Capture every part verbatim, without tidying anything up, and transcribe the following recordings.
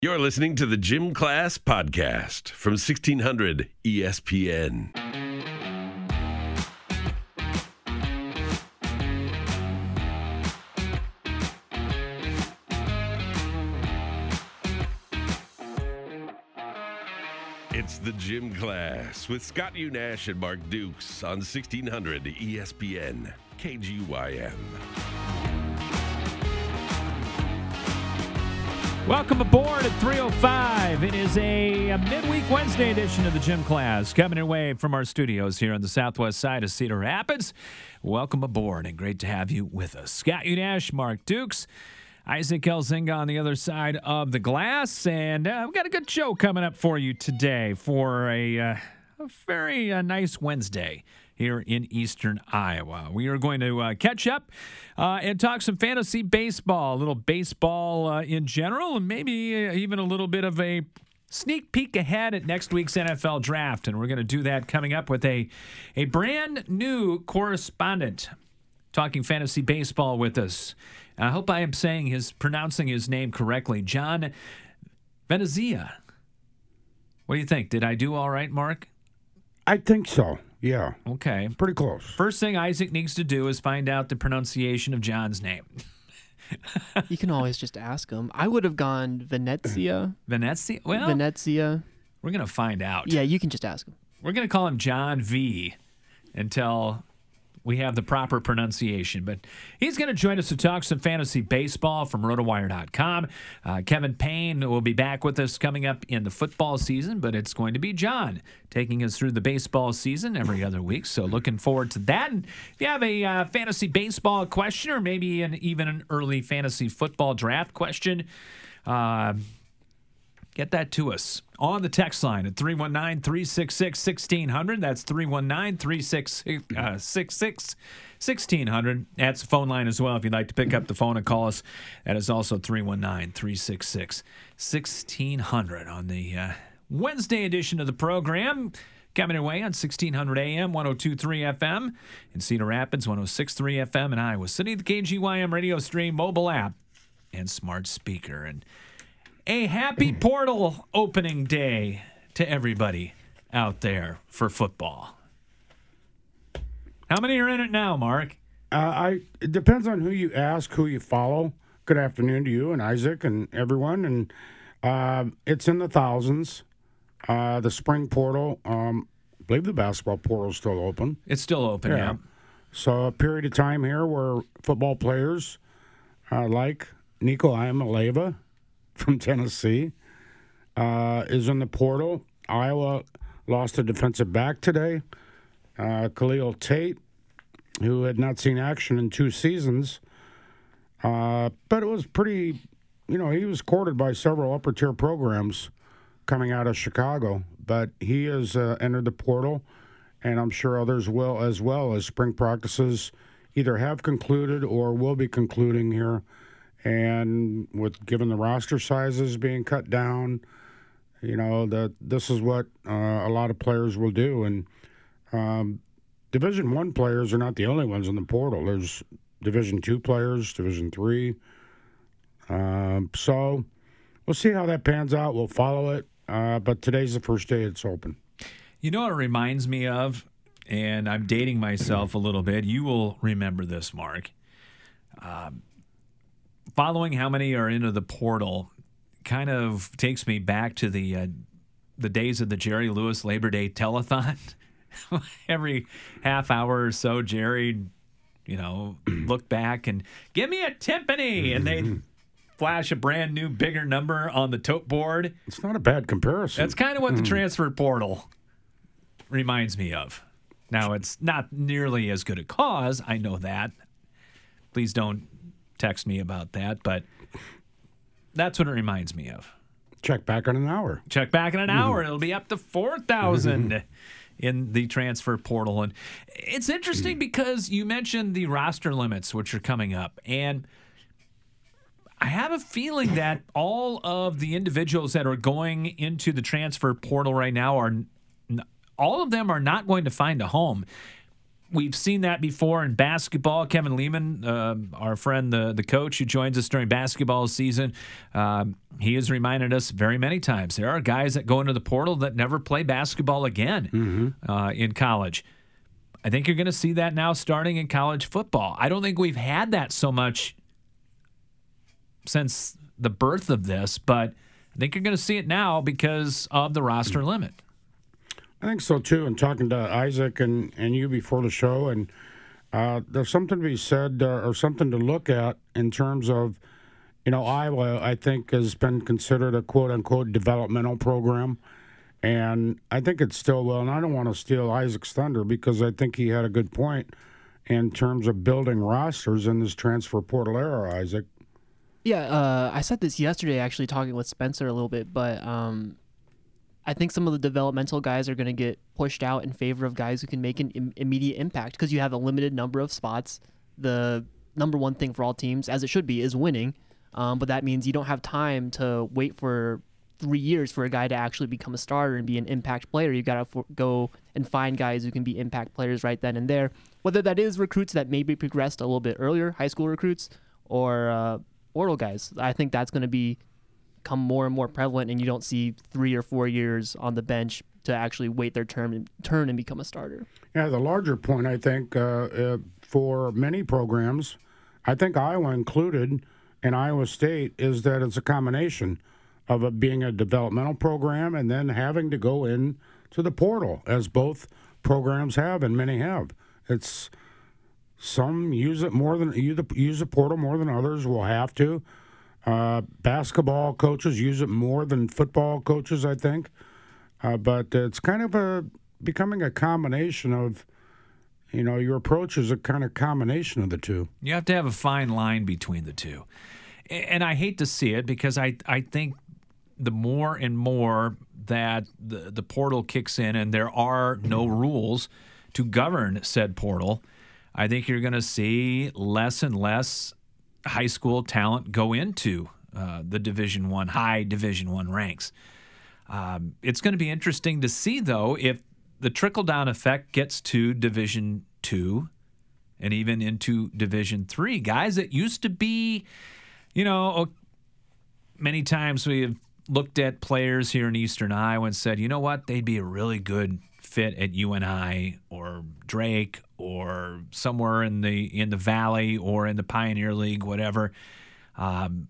You're listening to the Gym Class Podcast from sixteen hundred E S P N. It's the Gym Class with Scott Unash and Mark Dukes on sixteen hundred E S P N K G Y M. Welcome aboard at three oh five. It is a, a midweek Wednesday edition of the Gym Class coming away from our studios here on the southwest side of Cedar Rapids. Welcome aboard and great to have you with us. Scott Unash, Mark Dukes, Isaac Elzinga on the other side of the glass. And uh, we've got a good show coming up for you today for a, uh, a very uh, nice Wednesday here in eastern Iowa. We are going to uh, catch up uh, and talk some fantasy baseball, a little baseball uh, in general, and maybe uh, even a little bit of a sneak peek ahead at next week's N F L draft. And we're going to do that coming up with a, a brand new correspondent talking fantasy baseball with us. I hope I am saying his, pronouncing his name correctly. John Venezia. What do you think? Did I do all right, Mark? I think so. Yeah. Okay. Pretty close. First thing Isaac needs to do is find out the pronunciation of John's name. You can always just ask him. I would have gone Venezia. Venezia? Well, Venezia. We're going to find out. Yeah, you can just ask him. We're going to call him John V until we have the proper pronunciation. But he's going to join us to talk some fantasy baseball from rotowire dot com. Uh, Kevin Payne will be back with us coming up in the football season, but it's going to be John taking us through the baseball season every other week. So looking forward to that. And if you have a uh, fantasy baseball question or maybe an, even an early fantasy football draft question, uh, get that to us on the text line at three one nine, three six six, one six zero zero. That's three one nine, three six six, one six zero zero. That's the phone line as well if you'd like to pick up the phone and call us. That is also three one nine, three six six, one six zero zero on the uh, Wednesday edition of the program. Coming away on sixteen hundred A M, one oh two point three F M in Cedar Rapids, one oh six point three F M in Iowa City, the K G Y M radio stream, mobile app, and smart speaker. And a happy portal opening day to everybody out there for football. How many are in it now, Mark? Uh, I it depends on who you ask, who you follow. Good afternoon to you and Isaac and everyone. And uh, it's in the thousands. Uh, the spring portal, um, I believe the basketball portal is still open. It's still open, yeah. yeah. So a period of time here where football players uh, like Nico Iamaleava from Tennessee uh, is in the portal. Iowa lost a defensive back today. Uh, Khalil Tate, who had not seen action in two seasons. Uh, but it was pretty, you know, he was courted by several upper-tier programs coming out of Chicago. But he has uh, entered the portal, and I'm sure others will as well, as spring practices either have concluded or will be concluding here. And with given the roster sizes being cut down, you know, that this is what uh, a lot of players will do. And um, Division One players are not the only ones in the portal. There's Division Two players, Division Three. Um, so we'll see how that pans out. We'll follow it. Uh, but today's the first day it's open. You know what it reminds me of? And I'm dating myself a little bit. You will remember this, Mark. Um, following how many are into the portal kind of takes me back to the uh, the days of the Jerry Lewis Labor Day telethon. Every half hour or so, Jerry, you know, look back and give me a timpani, and they'd flash a brand new, bigger number on the tote board. It's not a bad comparison. That's kind of what the transfer portal reminds me of. Now, it's not nearly as good a cause. I know that. Please don't text me about that, but that's what it reminds me of. Check back in an hour. Check back in an hour. It'll be up to four thousand in the transfer portal. And it's interesting because you mentioned the roster limits, which are coming up. And I have a feeling that all of the individuals that are going into the transfer portal right now are all of them are not going to find a home. we've seen that before in basketball. Kevin Lehman, uh, our friend, the, the coach who joins us during basketball season, um, he has reminded us very many times there are guys that go into the portal that never play basketball again mm-hmm. uh, in college. I think you're going to see that now starting in college football. I don't think we've had that so much since the birth of this, but I think you're going to see it now because of the roster limit. I think so, too. And talking to Isaac and, and you before the show, and uh, there's something to be said uh, or something to look at in terms of, you know, Iowa, I think, has been considered a quote-unquote developmental program. And I think it's still well, and I don't want to steal Isaac's thunder because I think he had a good point in terms of building rosters in this transfer portal era, Isaac. Yeah, uh, I said this yesterday, actually, talking with Spencer a little bit, but um, I think some of the developmental guys are going to get pushed out in favor of guys who can make an Im- immediate impact because you have a limited number of spots. The number one thing for all teams, as it should be, is winning, um, but that means you don't have time to wait for three years for a guy to actually become a starter and be an impact player. You've got to for- go and find guys who can be impact players right then and there, whether that is recruits that maybe progressed a little bit earlier, high school recruits, or uh, portal guys. I think that's going to be become more and more prevalent, and you don't see three or four years on the bench to actually wait their turn and turn and become a starter. Yeah, the larger point, I think, uh, uh, for many programs, I think Iowa included and Iowa State, is that it's a combination of it being a developmental program and then having to go in to the portal, as both programs have and many have. It's some use it more than use the, use the portal more than others will have to. Uh, basketball coaches use it more than football coaches, I think. Uh, but it's kind of a becoming a combination of, you know, your approach is a kind of combination of the two. You have to have a fine line between the two. And I hate to see it because I, I think the more and more that the, the portal kicks in and there are no rules to govern said portal, I think you're going to see less and less high school talent go into uh, the Division One, high Division One ranks. Um, it's going to be interesting to see, though, if the trickle-down effect gets to Division Two and even into Division Three. Guys that used to be, you know, many times we have looked at players here in Eastern Iowa and said, you know what, they'd be a really good fit at U N I or Drake or somewhere in the in the Valley or in the Pioneer League, whatever. Um,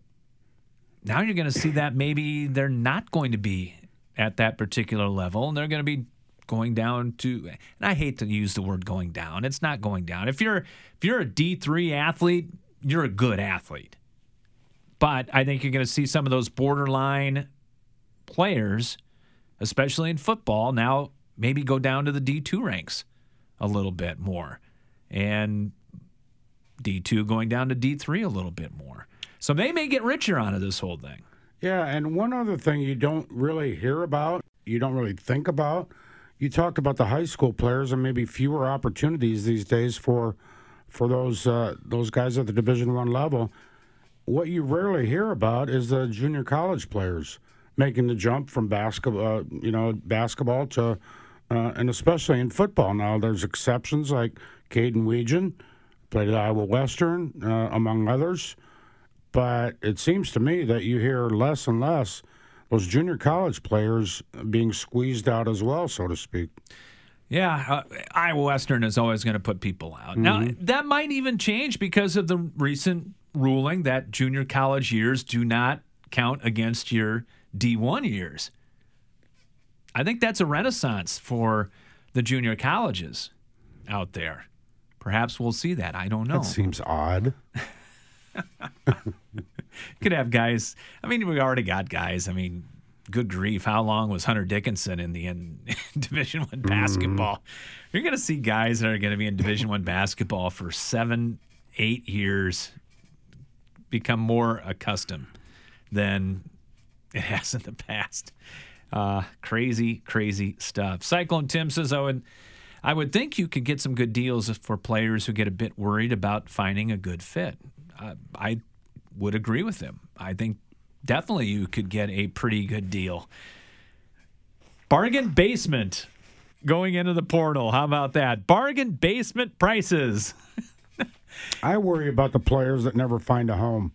now you're going to see that maybe they're not going to be at that particular level, and they're going to be going down to, and I hate to use the word going down. It's not going down. If you're if you're a D three athlete, you're a good athlete. But I think you're going to see some of those borderline players, especially in football, now maybe go down to the D two ranks a little bit more. And D two going down to D three a little bit more. So they may get richer out of this whole thing. Yeah, and one other thing you don't really hear about, you don't really think about, you talked about the high school players and maybe fewer opportunities these days for for those uh, those guys at the Division One level. What you rarely hear about is the junior college players making the jump from basketball, uh, you know, basketball to, uh, and especially in football. Now there's exceptions like Caden Weegan, played at Iowa Western, uh, among others. But it seems to me that you hear less and less those junior college players being squeezed out as well, so to speak. Yeah, uh, Iowa Western is always going to put people out. Mm-hmm. Now, that might even change because of the recent ruling that junior college years do not count against your D one years. I think that's a renaissance for the junior colleges out there. Perhaps we'll see that. I don't know. That seems odd. Could have guys. I mean, we already got guys. I mean, good grief, how long was Hunter Dickinson in the in, Division One basketball? Mm. You're going to see guys that are going to be in Division One basketball for seven, eight years become more accustomed than it has in the past. Uh, crazy, crazy stuff. Cyclone Tim says, I would, I would think you could get some good deals for players who get a bit worried about finding a good fit. Uh, I would agree with him. I think definitely you could get a pretty good deal. Bargain Basement going into the portal. How about that? Bargain basement prices. I worry about the players that never find a home.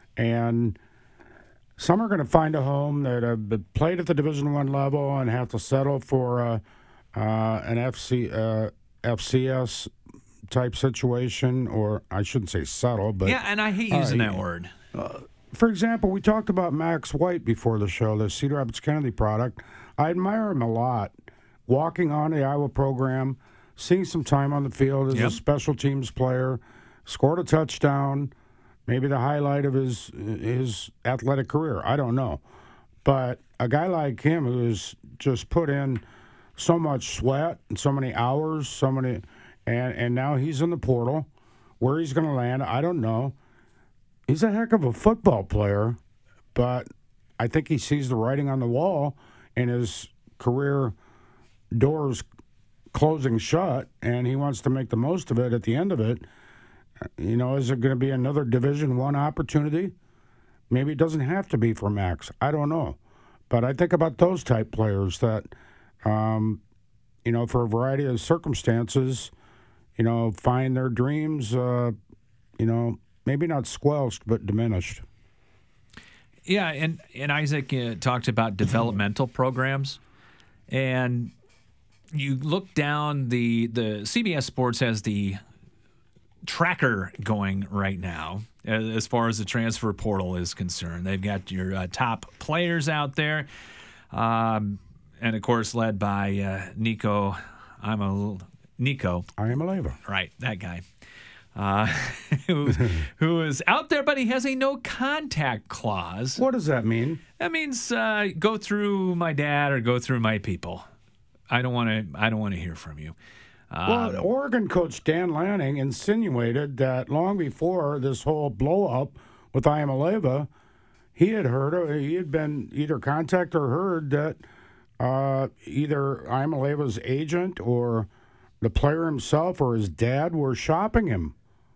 And some are going to find a home that have played at the Division One level and have to settle for uh, uh, an F C, uh, F C S type situation, or I shouldn't say settle, but yeah, and I hate using uh, that word. Uh, for example, we talked about Max White before the show, the Cedar Rapids Kennedy product. I admire him a lot. Walking on the Iowa program, seeing some time on the field as Yep. a special teams player, scored a touchdown. Maybe the highlight of his his athletic career. I don't know. But a guy like him who's just put in so much sweat and so many hours, so many, and, and now he's in the portal. Where he's going to land, I don't know. He's a heck of a football player, but I think he sees the writing on the wall and his career doors closing shut, and he wants to make the most of it at the end of it. You know, is it going to be another Division One opportunity? Maybe it doesn't have to be for Max. I don't know. But I think about those type players that, um, you know, for a variety of circumstances, you know, find their dreams, uh, you know, maybe not squelched, but diminished. Yeah, and, and Isaac uh, talked about developmental programs. And you look down, the, the C B S Sports has the tracker going right now as far as the transfer portal is concerned. They've got your uh, top players out there, um, and of course led by uh, Nico. I'm a Nico. I am a labor. Right, that guy. Uh, who, who is out there, but he has a no contact clause. What does that mean? That means uh, go through my dad or go through my people. I don't want to. I don't want to hear from you. Well, Um, Oregon coach Dan Lanning insinuated that long before this whole blow-up with Iamaleava, he had heard, he had been either contacted or heard that uh, either Iamaleava's agent or the player himself or his dad were shopping him.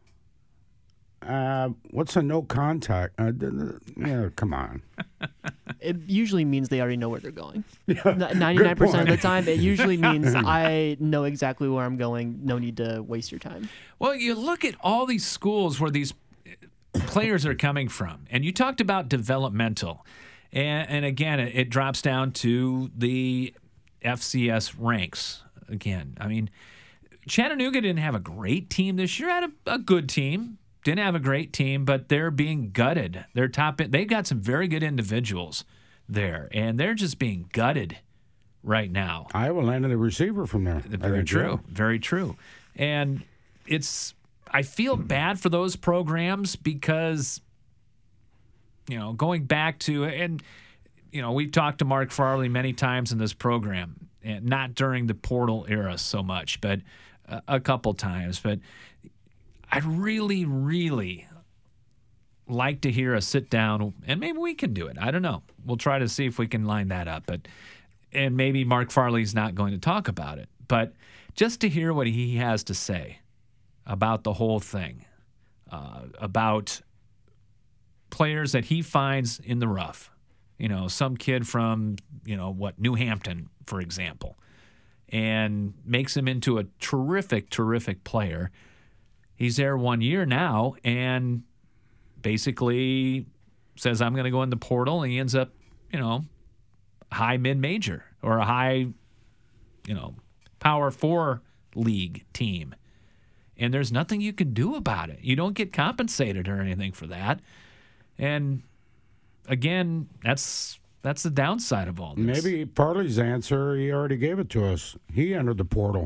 Uh, what's a no contact? Uh, yeah, come on. It usually means they already know where they're going. Yeah, ninety-nine percent of good the time, it usually means I know exactly where I'm going. No need to waste your time. Well, you look at all these schools where these players are coming from, and you talked about developmental. And, and again, it, it drops down to the F C S ranks. Again, I mean, Chattanooga didn't have a great team this year. Had a, a good team. Didn't have a great team, but they're being gutted. They're top. They got some very good individuals there, and they're just being gutted right now. Iowa landed a receiver from there. Very true. Very true. And it's, I feel bad for those programs because, you know, going back to, and, you know, we've talked to Mark Farley many times in this program, and not during the portal era so much, but a, a couple times. But I'd really, really like to hear a sit down, and maybe we can do it. I don't know. We'll try to see if we can line that up. But and maybe Mark Farley's not going to talk about it, but just to hear what he has to say about the whole thing, uh, about players that he finds in the rough. You know, some kid from, you know, what, New Hampton, for example, and makes him into a terrific, terrific player. He's there one year now and basically says, I'm going to go in the portal, and he ends up, you know, high mid-major or a high, you know, Power Four league team. And there's nothing you can do about it. You don't get compensated or anything for that. And again, that's that's the downside of all this. Maybe Farley's answer, he already gave it to us. He entered the portal.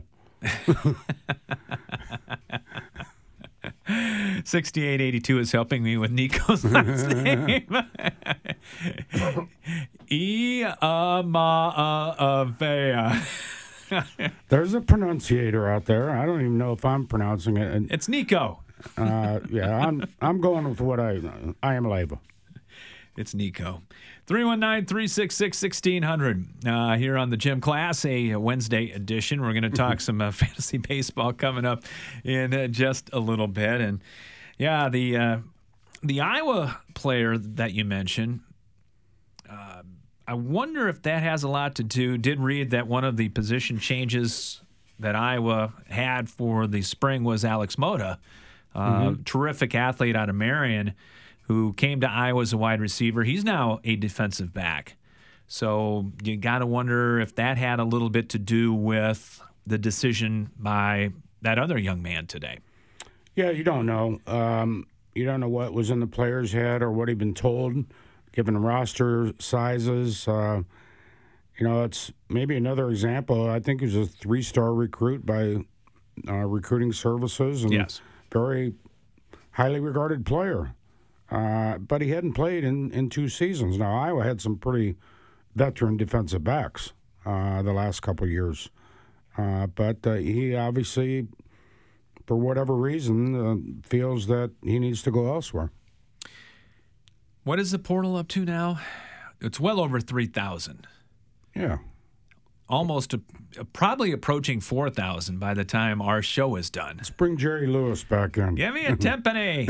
sixty-eight eighty-two is helping me with Nico's last name. Iamaleava. There's a pronunciator out there. I don't even know if I'm pronouncing it. And, It's Nico. uh, yeah, I'm I'm going with what I I am label. It's Nico. three one nine, three six six, one six zero zero uh, here on the Gym Class, a Wednesday edition. We're going to talk some uh, fantasy baseball coming up in uh, just a little bit. And, yeah, the uh, the Iowa player that you mentioned, uh, I wonder if that has a lot to do. Did read that one of the position changes that Iowa had for the spring was Alex Mota, uh, mm-hmm. terrific athlete out of Marion, who came to Iowa as a wide receiver. He's now a defensive back. So you got to wonder if that had a little bit to do with the decision by that other young man today. Yeah, you don't know. Um, you don't know what was in the player's head or what he'd been told, given roster sizes. Uh, you know, it's maybe another example. I think he was a three-star recruit by uh, Recruiting Services and yes. very highly regarded player. Uh, but he hadn't played in, in two seasons. Now, Iowa had some pretty veteran defensive backs uh, the last couple of years. Uh, but uh, he obviously, for whatever reason, uh, feels that he needs to go elsewhere. What is the portal up to now? It's well over three thousand. Yeah. Almost, a, probably approaching four thousand by the time our show is done. Let's bring Jerry Lewis back in. Give me a Tempany.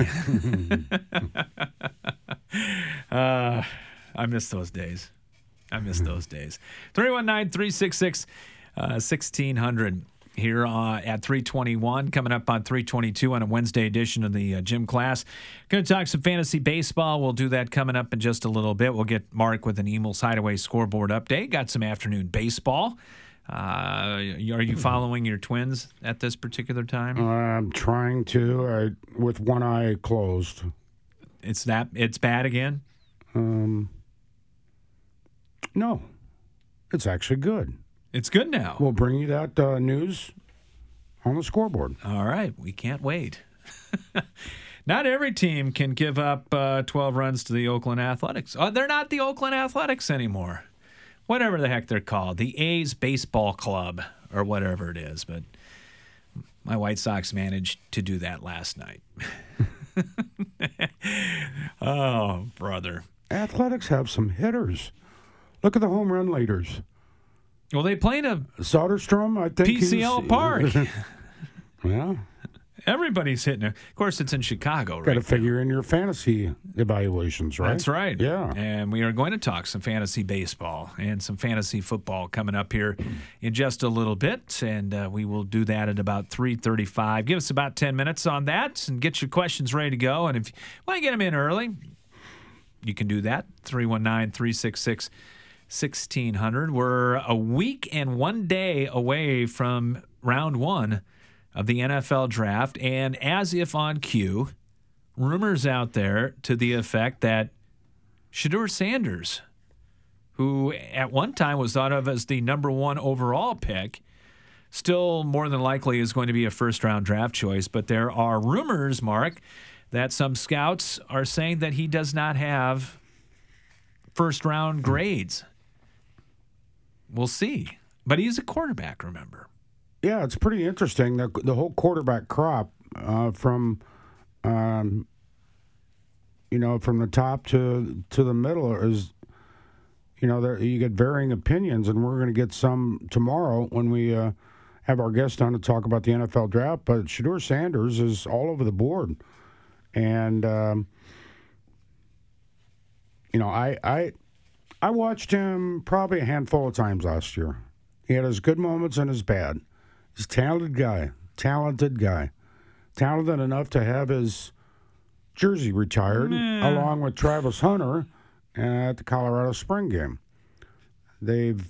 uh, I miss those days. I miss those days. three one nine, three six six, sixteen hundred here uh, at three twenty-one. Coming up on three twenty-two on a Wednesday edition of the uh, gym class. Going to talk some fantasy baseball. We'll do that coming up in just a little bit. We'll get Mark with an Emil's Hideaway scoreboard update. Got some afternoon baseball. Uh, are you following your Twins at this particular time? I'm trying to, I, with one eye closed. It's that. It's bad again? Um, no, it's actually good. It's good now. We'll bring you that uh, news on the scoreboard. All right. We can't wait. Not every team can give up uh, twelve runs to the Oakland Athletics. Oh, they're not the Oakland Athletics anymore. Whatever the heck they're called. The A's Baseball Club or whatever it is. But my White Sox managed to do that last night. Oh, brother. Athletics have some hitters. Look at the home run leaders. Well, they played a Soderstrom, I think. P C L Park. Yeah. Everybody's hitting it. Of course, it's in Chicago, right? Got to figure in your fantasy evaluations, right? That's right. Yeah. And we are going to talk some fantasy baseball and some fantasy football coming up here in just a little bit. And uh, we will do that at about three thirty-five. Give us about ten minutes on that and get your questions ready to go. And if you want to get them in early, you can do that. three one nine, three six six, sixteen hundred. We're a week and one day away from round one of the N F L draft, and as if on cue, rumors out there to the effect that Shedeur Sanders, who at one time was thought of as the number one overall pick, still more than likely is going to be a first-round draft choice. But there are rumors, Mark, that some scouts are saying that he does not have first-round grades. We'll see. But he's a quarterback, remember. Yeah, it's pretty interesting. The, the whole quarterback crop uh, from, um, you know, from the top to to the middle is, you know, there, you get varying opinions, and we're going to get some tomorrow when we uh, have our guest on to talk about the N F L draft. But Shedeur Sanders is all over the board, and um, you know, I I I watched him probably a handful of times last year. He had his good moments and his bad. He's a talented guy, talented guy, talented enough to have his jersey retired Nah. along with Travis Hunter at the Colorado Spring game. They've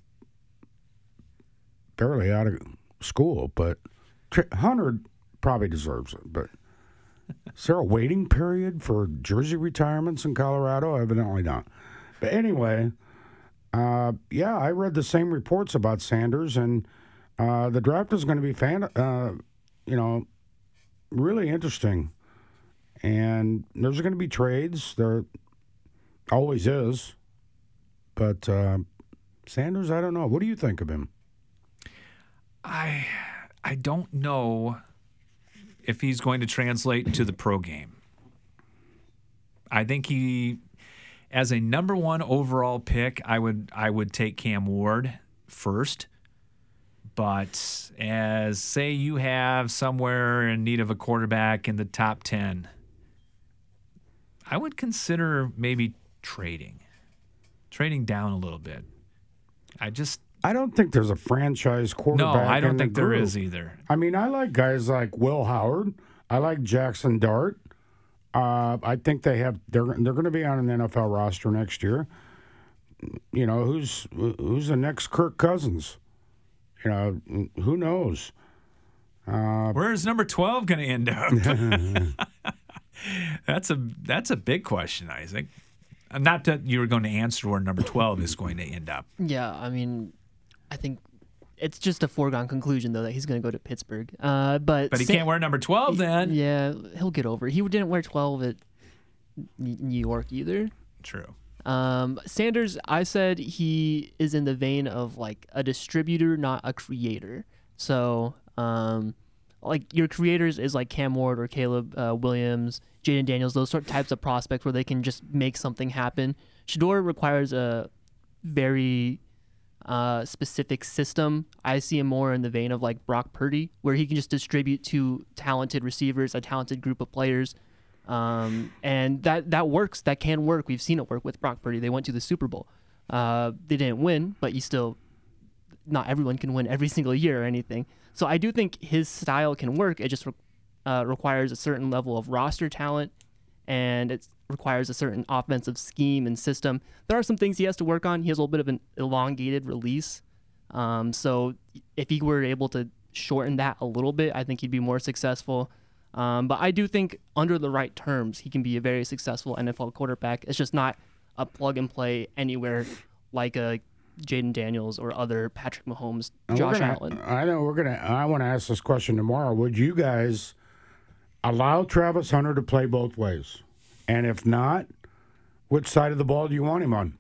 barely out of school, but Hunter probably deserves it. But is there a waiting period for jersey retirements in Colorado? Evidently not. But anyway, uh, yeah, I read the same reports about Sanders, and Uh, the draft is going to be, fan, uh, you know, really interesting. And there's going to be trades. There always is. But uh, Sanders, I don't know. What do you think of him? I I don't know if he's going to translate to the pro game. I think he, as a number one overall pick, I would I would take Cam Ward first. But as, say, you have somewhere in need of a quarterback in the top ten, I would consider maybe trading. trading down a little bit. I just I don't think there's a franchise no, quarterback. I don't in the think there group. is either. I mean, I like guys like Will Howard. I like Jackson Dart. Uh, I think they have. They're they're going to be on an N F L roster next year. You know, who's who's the next Kirk Cousins? You know, who knows? Uh, Where's number twelve going to end up? that's a that's a big question, Isaac. Not that you were going to answer where number twelve is going to end up. Yeah, I mean, I think it's just a foregone conclusion, though, that he's going to go to Pittsburgh. Uh, but But he Sa- can't wear number twelve then. Yeah, he'll get over it. He didn't wear twelve at N- New York either. True. Um, Sanders, I said he is in the vein of like a distributor, not a creator. So, um, like your creators is like Cam Ward or Caleb uh, Williams, Jaden Daniels, those sort of types of prospects where they can just make something happen. Shedeur requires a very uh, specific system. I see him more in the vein of like Brock Purdy, where he can just distribute to talented receivers, a talented group of players. Um, and that, that works. That can work. We've seen it work with Brock Purdy. They went to the Super Bowl. Uh, they didn't win, but you still, not everyone can win every single year or anything. So I do think his style can work. It just re- uh, requires a certain level of roster talent, and it requires a certain offensive scheme and system. There are some things he has to work on. He has a little bit of an elongated release. Um, so if he were able to shorten that a little bit, I think he'd be more successful. Um, but I do think under the right terms, he can be a very successful N F L quarterback. It's just not a plug and play anywhere like a Jaden Daniels or other Patrick Mahomes, and Josh we're gonna, Allen. I know we're gonna. I want to ask this question tomorrow. Would you guys allow Travis Hunter to play both ways? And if not, which side of the ball do you want him on?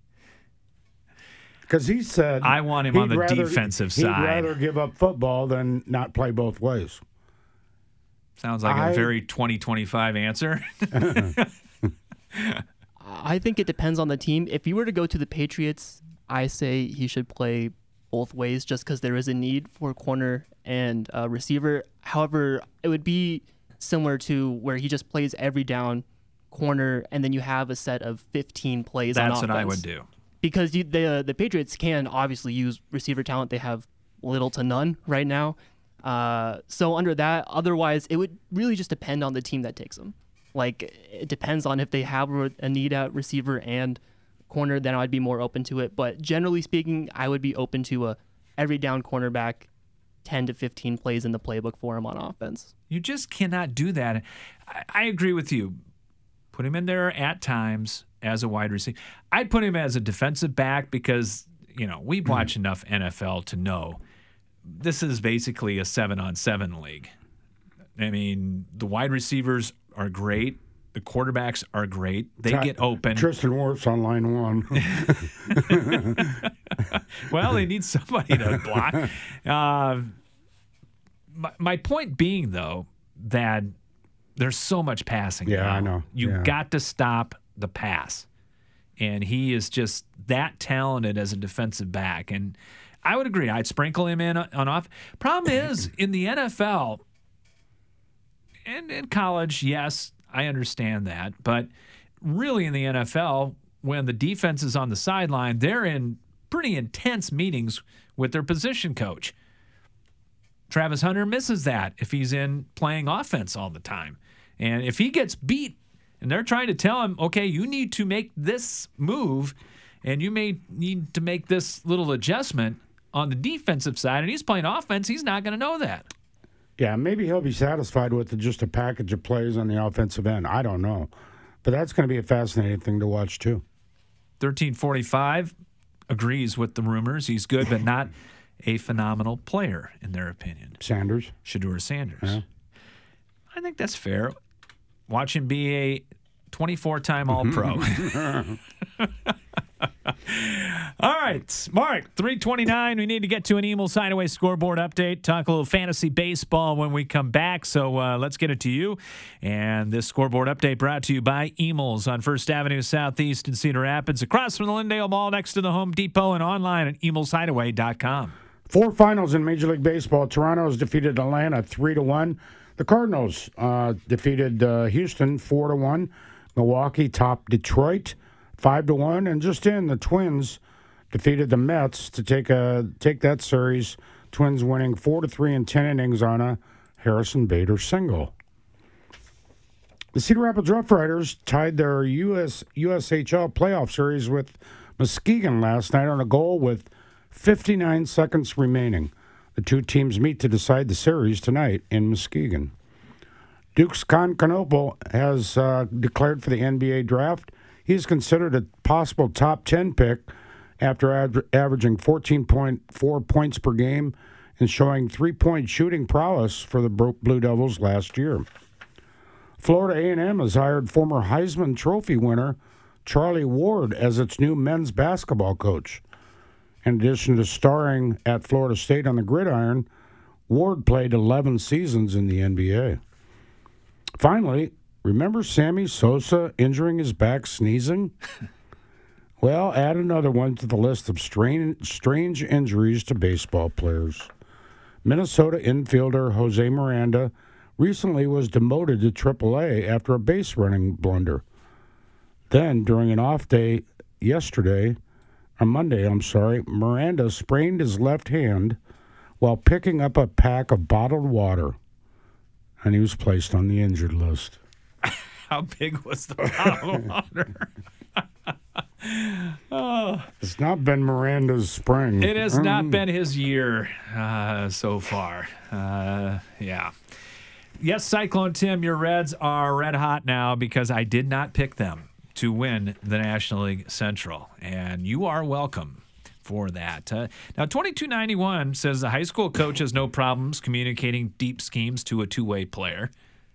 Because he said I want him on he'd the rather- defensive he'd side. He'd rather give up football than not play both ways. Sounds like I- a very twenty twenty-five answer. I think it depends on the team. If you were to go to the Patriots, I say he should play both ways just because there is a need for corner and uh, receiver. However, it would be similar to where he just plays every down corner, and then you have a set of fifteen plays on That's offense. what I would do. Because you, the uh, the Patriots can obviously use receiver talent. They have little to none right now. Uh, so under that, otherwise, it would really just depend on the team that takes them. Like, it depends on if they have a need at receiver and corner, then I'd be more open to it. But generally speaking, I would be open to a every down cornerback, ten to fifteen plays in the playbook for him on offense. You just cannot do that. I, I agree with you. Put him in there at times as a wide receiver. I'd put him as a defensive back because, you know, we've watched enough N F L to know this is basically a seven-on-seven league. I mean, the wide receivers are great. The quarterbacks are great. They Tra- get open. Tristan Wirfs on line one. Well, they need somebody to block. Uh, my, my point being, though, that there's so much passing. Yeah, now. I know. You Yeah. got to stop the pass. And he is just that talented as a defensive back. And I would agree. I'd sprinkle him in on off. Problem is, in the N F L and in college, yes, I understand that. But really in the N F L, when the defense is on the sideline, they're in pretty intense meetings with their position coach. Travis Hunter misses that if he's in playing offense all the time. And if he gets beat and they're trying to tell him, okay, you need to make this move and you may need to make this little adjustment on the defensive side, and he's playing offense, he's not going to know that. Yeah, maybe he'll be satisfied with just a package of plays on the offensive end. I don't know. But that's going to be a fascinating thing to watch, too. thirteen forty-five agrees with the rumors. He's good, but not a phenomenal player, in their opinion. Sanders. Shedeur Sanders. Yeah. I think that's fair. Watch him be a twenty-four-time All-Pro. All right, Mark, three twenty-nine. We need to get to an Emil's Hideaway scoreboard update, talk a little fantasy baseball when we come back. So uh, let's get it to you. And this scoreboard update brought to you by Emil's on First Avenue Southeast in Cedar Rapids, across from the Lindale Mall next to the Home Depot, and online at emils hideaway dot com. Four finals in Major League Baseball. Toronto has defeated Atlanta three to one. The Cardinals uh, defeated uh, Houston four to one. Milwaukee topped Detroit five to one. And just in, the Twins defeated the Mets to take a take that series. Twins winning four to three in ten innings on a Harrison Bader single. The Cedar Rapids Rough Riders tied their U S U S H L playoff series with Muskegon last night on a goal with fifty-nine seconds remaining. The two teams meet to decide the series tonight in Muskegon. Dukes Constantinople has uh, declared for the N B A draft. He's considered a possible top ten pick after ad- averaging fourteen point four points per game and showing three-point shooting prowess for the Blue Devils last year. Florida A and M has hired former Heisman Trophy winner Charlie Ward as its new men's basketball coach. In addition to starring at Florida State on the gridiron, Ward played eleven seasons in the N B A. Finally, remember Sammy Sosa injuring his back sneezing? Well, add another one to the list of strange, strange injuries to baseball players. Minnesota infielder Jose Miranda recently was demoted to triple A after a base running blunder. Then, during an off day yesterday, on Monday, I'm sorry, Miranda sprained his left hand while picking up a pack of bottled water, and he was placed on the injured list. How big was the bottle of water? Oh. It's not been Miranda's spring. It has not been his year uh, so far. Uh, yeah. Yes, Cyclone Tim, your Reds are red hot now because I did not pick them to win the National League Central, and you are welcome for that. Uh, now, twenty-two ninety-one says the high school coach has no problems communicating deep schemes to a two-way player.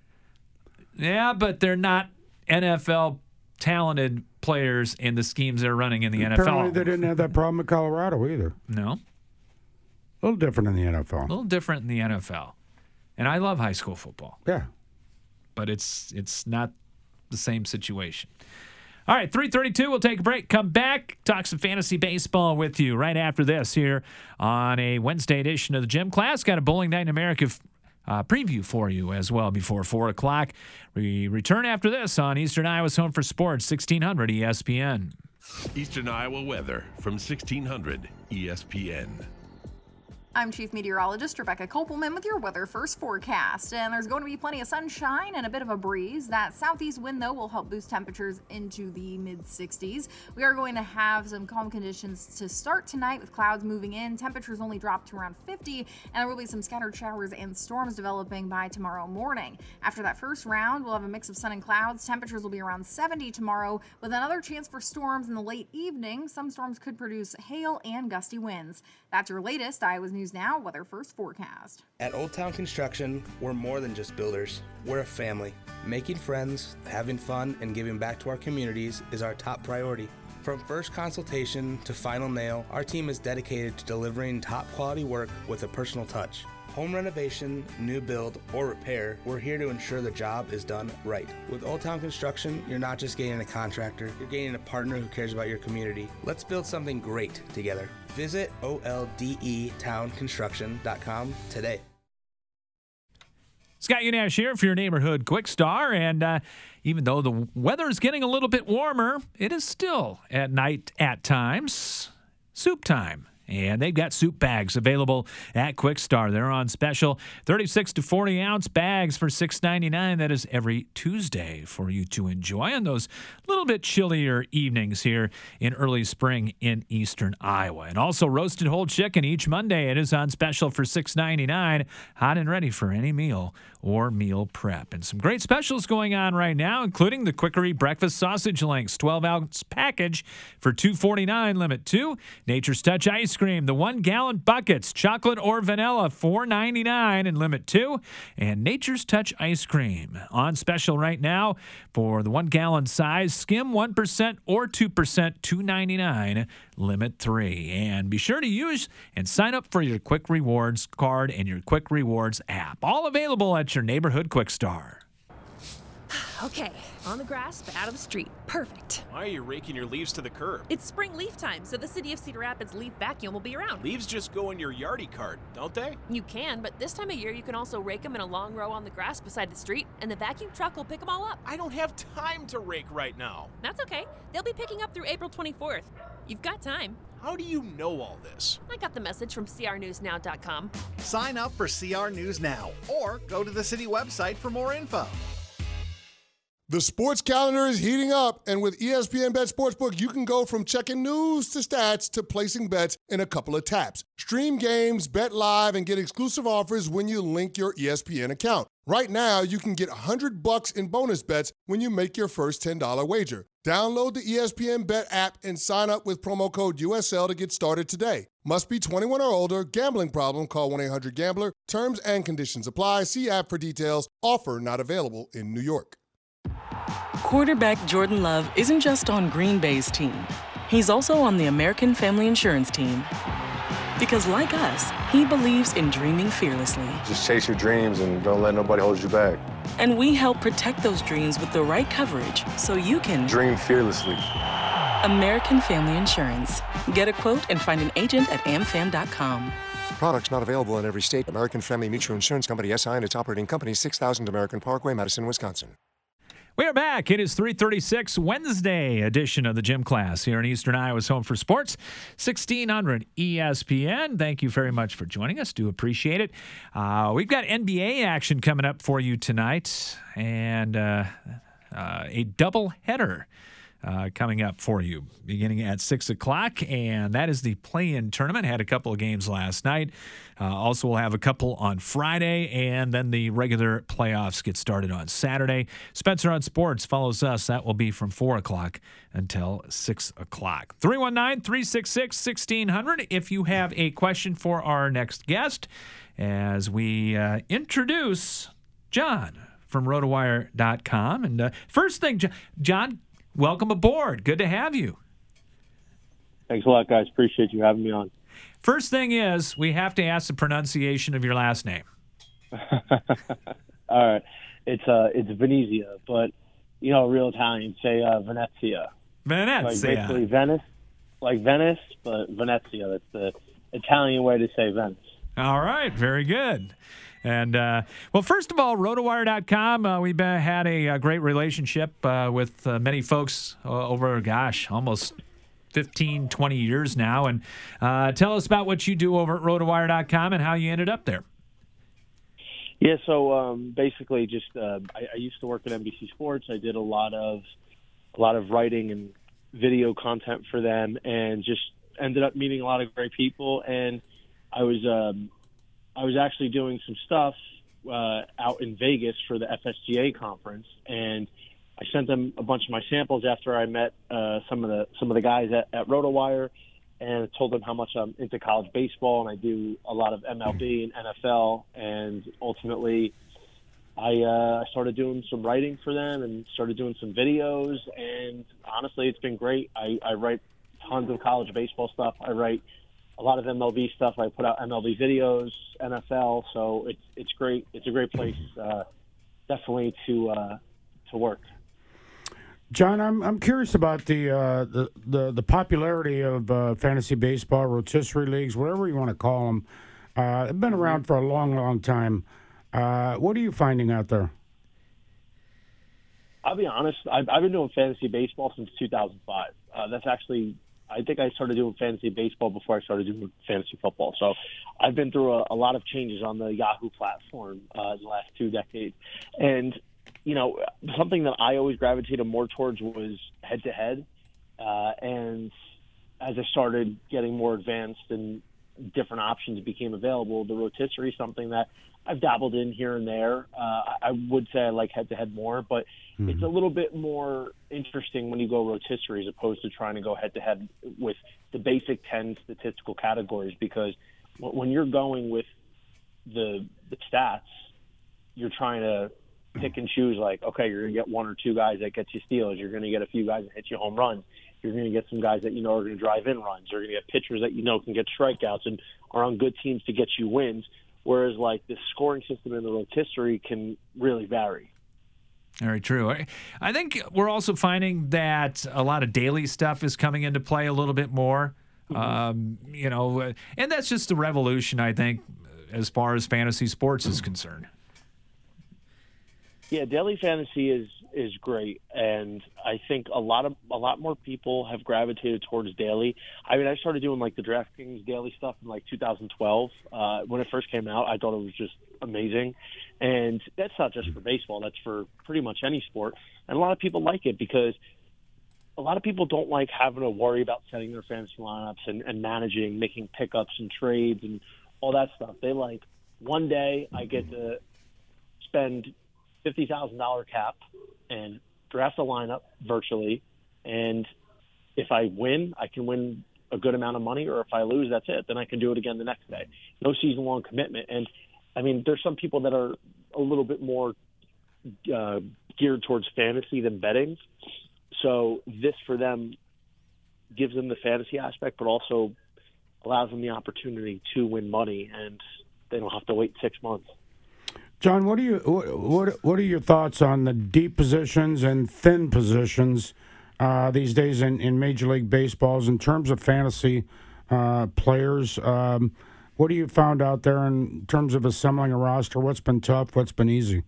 Yeah, but they're not N F L talented players in the schemes they're running in the Apparently N F L. They didn't have that problem in Colorado either. No. A little different in the N F L. A little different in the N F L. And I love high school football. Yeah. But it's it's not the same situation. All right, three thirty-two, we'll take a break. Come back, talk some fantasy baseball with you right after this here on a Wednesday edition of the Gym Class. Got a Bowling Night in America uh, preview for you as well before four o'clock. We return after this on Eastern Iowa's Home for Sports, sixteen hundred E S P N. Eastern Iowa weather from sixteen hundred E S P N. I'm Chief Meteorologist Rebecca Kopelman with your Weather First forecast. And there's going to be plenty of sunshine and a bit of a breeze. That southeast wind, though, will help boost temperatures into the mid sixties. We are going to have some calm conditions to start tonight with clouds moving in. Temperatures only drop to around fifty, and there will be some scattered showers and storms developing by tomorrow morning. After that first round, we'll have a mix of sun and clouds. Temperatures will be around seventy tomorrow, with another chance for storms in the late evening. Some storms could produce hail and gusty winds. That's your latest Iowa's News Now Weather First forecast. At Old Town Construction, we're more than just builders. We're a family. Making friends, having fun, and giving back to our communities is our top priority. From first consultation to final nail, our team is dedicated to delivering top quality work with a personal touch. Home renovation, new build, or repair, we're here to ensure the job is done right. With Old Town Construction, you're not just getting a contractor, you're getting a partner who cares about your community. Let's build something great together. Visit O L D E town construction dot com today. Scott Unash here for your neighborhood Quick Star, and uh, even though the weather is getting a little bit warmer, it is still at night at times soup time. And they've got soup bags available at Quick Star. They're on special, thirty-six to forty ounce bags for six ninety-nine. That is every Tuesday for you to enjoy on those little bit chillier evenings here in early spring in eastern Iowa. And also roasted whole chicken each Monday. It is on special for six ninety-nine, hot and ready for any meal or meal prep. And some great specials going on right now, including the Quickery Breakfast Sausage Links, twelve ounce package for two forty-nine, limit two. Nature's Touch Ice Cream, the one gallon buckets, chocolate or vanilla, four ninety-nine, and limit two. And Nature's Touch Ice Cream on special right now for the one gallon size, skim one percent or two percent, two ninety-nine, limit three. And be sure to use and sign up for your Quick Rewards card and your Quick Rewards app. All available at your neighborhood Quick Star. Okay, on the grass, but out of the street. Perfect. Why are you raking your leaves to the curb? It's spring leaf time, so the City of Cedar Rapids leaf vacuum will be around. Leaves just go in your yardie cart, don't they? You can, but this time of year you can also rake them in a long row on the grass beside the street, and the vacuum truck will pick them all up. I don't have time to rake right now. That's okay. They'll be picking up through April twenty-fourth. You've got time. How do you know all this? I got the message from C R news now dot com. Sign up for C R News Now or go to the city website for more info. The sports calendar is heating up, and with E S P N Bet Sportsbook, you can go from checking news to stats to placing bets in a couple of taps. Stream games, bet live, and get exclusive offers when you link your E S P N account. Right now, you can get one hundred bucks in bonus bets when you make your first ten dollars wager. Download the E S P N Bet app and sign up with promo code U S L to get started today. Must be twenty-one or older. Gambling problem? Call one eight hundred gambler. Terms and conditions apply. See app for details. Offer not available in New York. Quarterback Jordan Love isn't just on Green Bay's team. He's also on the American Family Insurance team. Because like us, he believes in dreaming fearlessly. Just chase your dreams and don't let nobody hold you back. And we help protect those dreams with the right coverage so you can dream fearlessly. American Family Insurance. Get a quote and find an agent at a m fam dot com. Products not available in every state. American Family Mutual Insurance Company, S I and its operating company, six thousand American Parkway, Madison, Wisconsin. We are back. It is three thirty-six, Wednesday edition of the Gym Class here in Eastern Iowa's Home for Sports, sixteen hundred E S P N. Thank you very much for joining us. Do appreciate it. Uh, we've got N B A action coming up for you tonight, and uh, uh, a double header uh, coming up for you beginning at six o'clock, and that is the play-in tournament. Had a couple of games last night. Uh, also, we'll have a couple on Friday, and then the regular playoffs get started on Saturday. Spencer on Sports follows us. That will be from four o'clock until six o'clock. three one nine, three six six, one six zero zero if you have a question for our next guest as we uh, introduce John from rotowire dot com. And uh, first thing, John, welcome aboard. Good to have you. Thanks a lot, guys. Appreciate you having me on. First thing is, we have to ask the pronunciation of your last name. All right. It's uh, it's Venezia, but, you know, real Italian, say uh, Venezia. Venezia. Like basically Venice, like Venice, but Venezia. That's the Italian way to say Venice. All right. Very good. And, uh, well, first of all, rotowire dot com, uh, we've been, had a, a great relationship uh, with uh, many folks uh, over, gosh, almost fifteen, twenty years now. And uh, tell us about what you do over at rotowire dot com and how you ended up there. Yeah, so um, basically just uh, I, I used to work at N B C Sports. I did a lot of a lot of writing and video content for them, and just ended up meeting a lot of great people. And I was um, I was actually doing some stuff uh, out in Vegas for the F S G A conference, and I sent them a bunch of my samples after I met uh, some of the some of the guys at, at RotoWire, and told them how much I'm into college baseball, and I do a lot of M L B and N F L. And ultimately, I uh, started doing some writing for them and started doing some videos. And honestly, it's been great. I, I write tons of college baseball stuff. I write a lot of M L B stuff. I put out M L B videos, N F L. So it's it's great. It's a great place, uh, definitely to uh, to work. John, I'm I'm curious about the uh, the, the the popularity of uh, fantasy baseball, rotisserie leagues, whatever you want to call them. Uh, they've been around for a long, long time. Uh, what are you finding out there? I'll be honest. I've, I've been doing fantasy baseball since two thousand five. Uh, that's actually, I think I started doing fantasy baseball before I started doing fantasy football. So I've been through a, a lot of changes on the Yahoo platform uh, in the last two decades. And you know, something that I always gravitated more towards was head-to-head. Uh, and as I started getting more advanced and different options became available, the rotisserie is something that I've dabbled in here and there. Uh, I would say I like head-to-head more, but mm-hmm. it's a little bit more interesting when you go rotisserie as opposed to trying to go head-to-head with the basic ten statistical categories, because when you're going with the, the stats, you're trying to pick and choose, like, okay, you're going to get one or two guys that gets you steals. You're going to get a few guys that hit you home runs. You're going to get some guys that you know are going to drive in runs. You're going to get pitchers that you know can get strikeouts and are on good teams to get you wins. Whereas, like, the scoring system in the rotisserie can really vary. Very true. I think we're also finding that a lot of daily stuff is coming into play a little bit more. Mm-hmm. Um, you know, and that's just a revolution, I think, as far as fantasy sports is concerned. Yeah, daily fantasy is is great, and I think a lot of a lot more people have gravitated towards daily. I mean, I started doing like the DraftKings daily stuff in like two thousand twelve. Uh, when it first came out, I thought it was just amazing, and that's not just for baseball. That's for pretty much any sport, and a lot of people like it because a lot of people don't like having to worry about setting their fantasy lineups and, and managing, making pickups and trades and all that stuff. They like one day I get to spend fifty thousand dollars cap and draft a lineup virtually, and if I win, I can win a good amount of money, or if I lose, that's it. Then I can do it again the next day. No season-long commitment. And, I mean, there's some people that are a little bit more uh, geared towards fantasy than betting. So this, for them, gives them the fantasy aspect, but also allows them the opportunity to win money, and they don't have to wait six months. John, what are you what what, what are your thoughts on the deep positions and thin positions uh, these days in, in Major League Baseballs in terms of fantasy uh, players? Um, what have you found out there in terms of assembling a roster? What's been tough? What's been easy?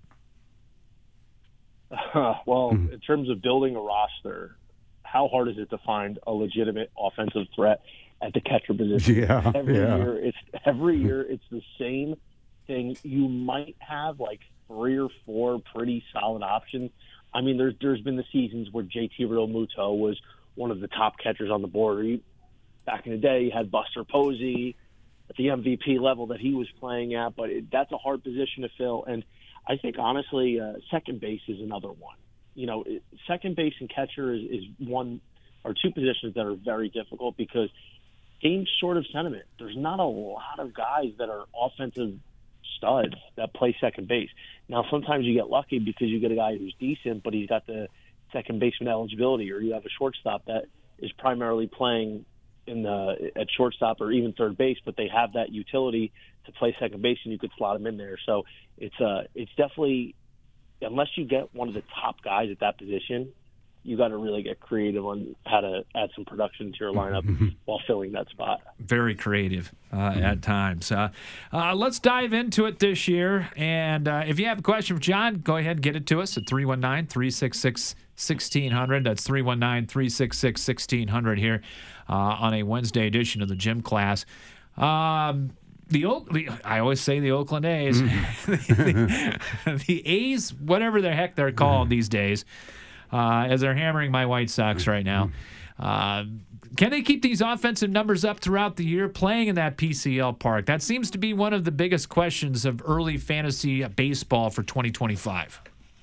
Uh, well, mm-hmm. in terms of building a roster, how hard is it to find a legitimate offensive threat at the catcher position? Yeah, every yeah. year, it's every year it's the same thing. You might have like three or four pretty solid options. I mean, there's there's been the seasons where J T Realmuto was one of the top catchers on the board. You, back in the day, you had Buster Posey at the M V P level that he was playing at, but it, that's a hard position to fill. And I think, honestly, uh, second base is another one. You know, it, second base and catcher is, is one or two positions that are very difficult because game's sort of sentiment. There's not a lot of guys that are offensive studs that play second base. Now, sometimes you get lucky because you get a guy who's decent, but he's got the second baseman eligibility, or you have a shortstop that is primarily playing in the at shortstop or even third base, but they have that utility to play second base, and you could slot him in there. So it's uh it's definitely, unless you get one of the top guys at that position, you got to really get creative on how to add some production to your lineup while filling that spot. Very creative uh, at times. Uh, uh, let's dive into it this year. And uh, if you have a question for John, go ahead and get it to us at three one nine, three six six, one six zero zero. That's three one nine, three six six, one six zero zero here uh, on a Wednesday edition of the Gym Class. Um, The, the I always say the Oakland A's. the, the A's, whatever the heck they're called these days, uh, as they're hammering my White Sox right now. Uh, can they keep these offensive numbers up throughout the year playing in that P C L park? That seems to be one of the biggest questions of early fantasy baseball for twenty twenty-five.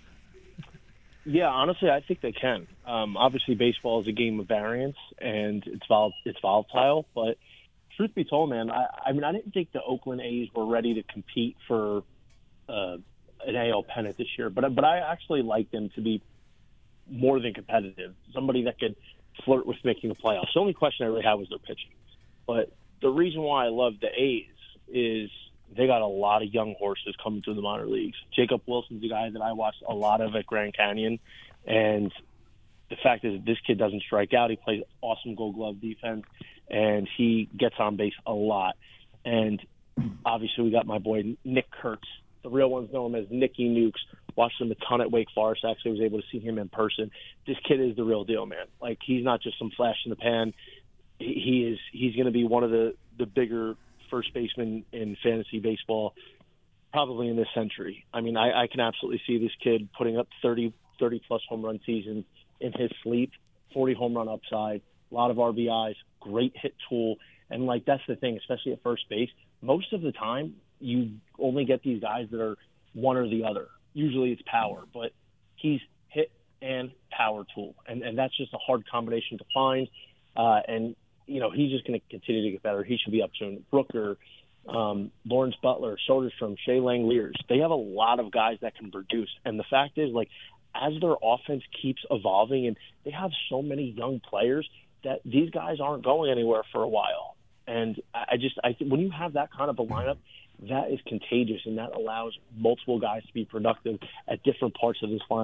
Yeah, honestly, I think they can. Um, obviously, baseball is a game of variance, and it's vol- it's volatile, but truth be told, man, I, I mean, I didn't think the Oakland A's were ready to compete for uh, an A L pennant this year, but but I actually like them to be more than competitive. Somebody that could flirt with making the playoffs. The only question I really have was their pitching. But the reason why I love the A's is they got a lot of young horses coming through the minor leagues. Jacob Wilson's a guy that I watched a lot of at Grand Canyon, and the fact is this kid doesn't strike out. He plays awesome Gold Glove defense, and he gets on base a lot. And obviously we got my boy Nick Kurtz. The real ones know him as Nicky Nukes. Watched him a ton at Wake Forest. Actually was able to see him in person. This kid is the real deal, man. Like, he's not just some flash in the pan. He, he is. He's going to be one of the, the bigger first basemen in fantasy baseball probably in this century. I mean, I, I can absolutely see this kid putting up thirty, thirty-plus home run seasons in his sleep, forty home run upside, a lot of R B Is, great hit tool. And, like, that's the thing, especially at first base. Most of the time, you only get these guys that are one or the other. Usually it's power, but he's hit and power tool. And, and that's just a hard combination to find. Uh, and, you know, he's just going to continue to get better. He should be up soon. Brooker, um, Lawrence Butler, Soderstrom, Shea Langeliers. They have a lot of guys that can produce. And the fact is, like, as their offense keeps evolving, and they have so many young players that these guys aren't going anywhere for a while. And I just, I when you have that kind of a lineup, that is contagious, and that allows multiple guys to be productive at different parts of this lineup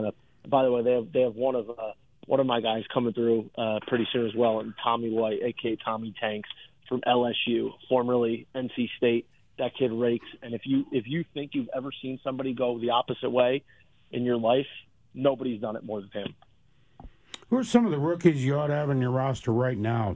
By the way, they have they have one of uh, one of my guys coming through uh, pretty soon as well, and Tommy White, aka Tommy Tanks, from L S U, formerly N C State. That kid rakes, and if you if you think you've ever seen somebody go the opposite way in your life, nobody's done it more than him. Who are some of the rookies you ought to have in your roster right now?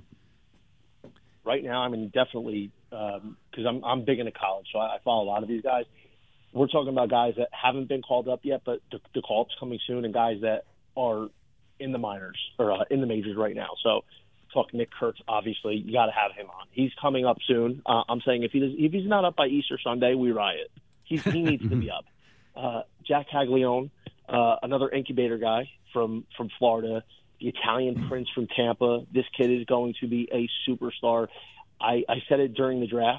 Right now, I mean, definitely, because um, I'm I'm big into college, so I, I follow a lot of these guys. We're talking about guys that haven't been called up yet, but the, the call-up's coming soon, and guys that are in the minors or uh, in the majors right now. So, talk Nick Kurtz, obviously, you got to have him on. He's coming up soon. Uh, I'm saying if he does, if he's not up by Easter Sunday, we riot. He's, he needs to be up. Uh, Jack Caglione, uh, another incubator guy from from Florida, the Italian Prince from Tampa. This kid is going to be a superstar. I, I said it during the draft.